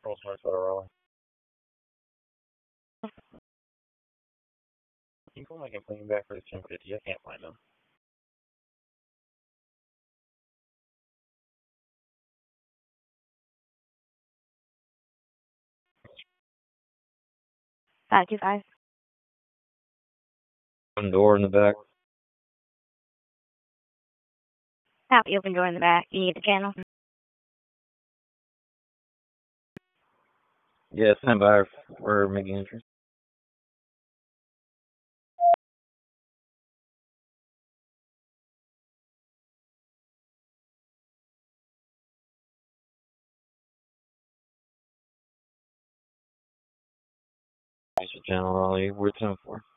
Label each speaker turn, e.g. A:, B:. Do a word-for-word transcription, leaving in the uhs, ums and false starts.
A: Rolls Royce Raleigh. Can you pull my complaint back for the ten fifty? I can't find them.
B: Five two five.
A: One door in the back.
B: Copy. Open door in the back. You need the channel.
A: Yeah, stand by. We're making entry. Channel Raleigh. We're ten four.